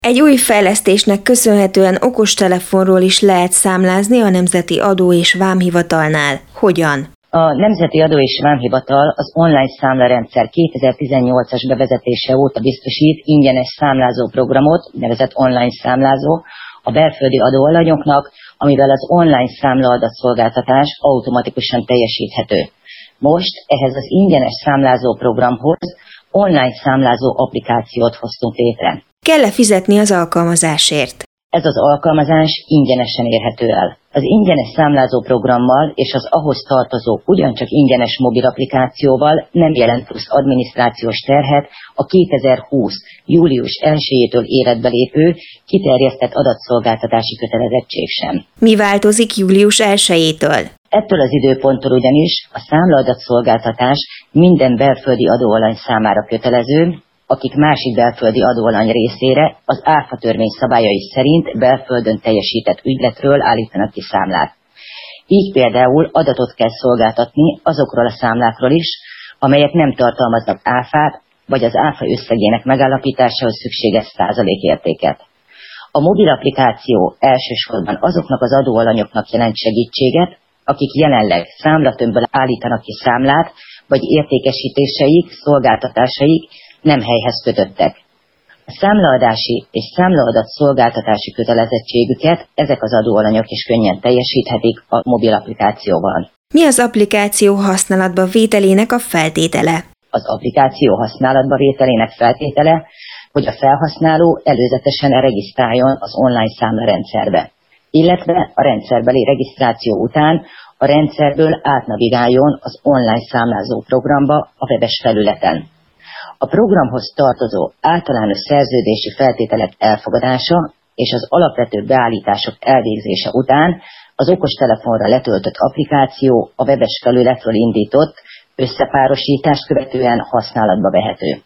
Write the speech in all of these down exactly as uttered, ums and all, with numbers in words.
Egy új fejlesztésnek köszönhetően okostelefonról is lehet számlázni a Nemzeti Adó- és Vámhivatalnál. Hogyan? A Nemzeti Adó- és Vámhivatal az online számlarendszer kétezer-tizennyolcas bevezetése óta biztosít ingyenes számlázó programot, nevezett online számlázó, a belföldi adóalanyoknak, amivel az online számlaadatszolgáltatás automatikusan teljesíthető. Most ehhez az ingyenes számlázó programhoz online számlázó applikációt hoztunk létre. Kell-e fizetni az alkalmazásért? Ez az alkalmazás ingyenesen érhető el. Az ingyenes számlázó programmal és az ahhoz tartozó ugyancsak ingyenes mobil applikációval nem jelent plusz adminisztrációs terhet a kétezer-húsz. július elsejétől életbe lépő kiterjesztett adatszolgáltatási kötelezettség sem. Mi változik július elsejétől? Ettől az időponttól ugyanis a számlaadatszolgáltatás minden belföldi adóalany számára kötelező, akik másik belföldi adóalany részére az áfa törvény szabályai szerint belföldön teljesített ügyletről állítanak ki számlát. Így például adatot kell szolgáltatni azokról a számlákról is, amelyek nem tartalmaznak áfát, vagy az áfa összegének megállapításához szükséges százalékértéket. A mobil applikáció elsősorban azoknak az adóalanyoknak jelent segítséget, akik jelenleg számlatömbből állítanak ki számlát, vagy értékesítéseik, szolgáltatásaik nem helyhez kötöttek. A számlaadási és számlaadat szolgáltatási kötelezettségüket ezek az adóalanyok is könnyen teljesíthetik a mobil applikációval. Mi az applikáció használatba vételének a feltétele? Az applikáció használatba vételének feltétele, hogy a felhasználó előzetesen regisztráljon az online számlarendszerbe, illetve a rendszerbeli regisztráció után a rendszerből átnavigáljon az online számlázó programba a webes felületen. A programhoz tartozó általános szerződési feltételek elfogadása és az alapvető beállítások elvégzése után az okostelefonra letöltött applikáció a webes felületről indított összepárosítást követően használatba vehető.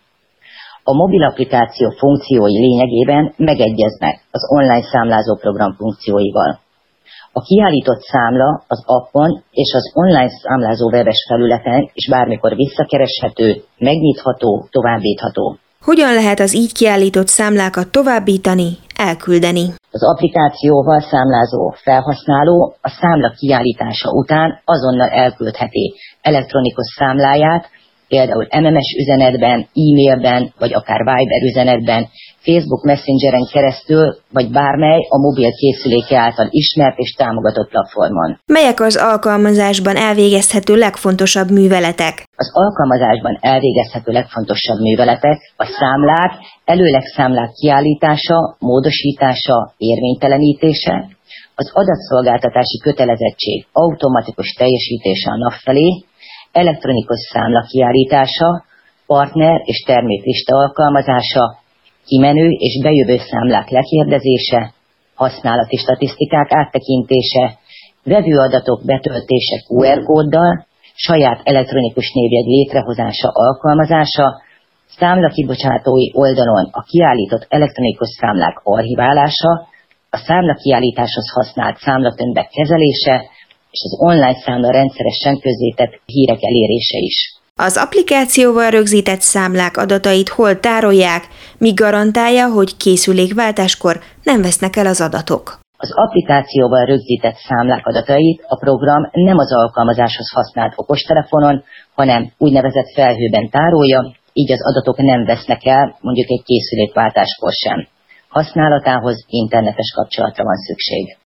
A mobil applikáció funkciói lényegében megegyeznek az online számlázó program funkcióival. A kiállított számla az appon és az online számlázó webes felületen is bármikor visszakereshető, megnyitható, továbbítható. Hogyan lehet az így kiállított számlákat továbbítani, elküldeni? Az applikációval számlázó felhasználó a számla kiállítása után azonnal elküldheti elektronikus számláját, például em em es üzenetben, e-mailben, vagy akár Viber üzenetben, Facebook Messengeren keresztül, vagy bármely a mobil készüléke által ismert és támogatott platformon. Melyek az alkalmazásban elvégezhető legfontosabb műveletek? Az alkalmazásban elvégezhető legfontosabb műveletek a számlák, előleg számlák kiállítása, módosítása, érvénytelenítése, az adatszolgáltatási kötelezettség automatikus teljesítése a NAV felé, elektronikus számla kiállítása, partner és terméklista alkalmazása, kimenő és bejövő számlák lekérdezése, használati statisztikák áttekintése, vevőadatok betöltése kú er kóddal, saját elektronikus névjegy létrehozása alkalmazása, számlakibocsátói oldalon a kiállított elektronikus számlák archiválása, a számlakiállításhoz használt számlatömbek kezelése, és az online számla rendszeresen közzétett hírek elérése is. Az applikációval rögzített számlák adatait hol tárolják, mi garantálja, hogy készülékváltáskor nem vesznek el az adatok? Az applikációval rögzített számlák adatait a program nem az alkalmazáshoz használt okostelefonon, hanem úgynevezett felhőben tárolja, így az adatok nem vesznek el, mondjuk egy készülékváltáskor sem. Használatához internetes kapcsolatra van szükség.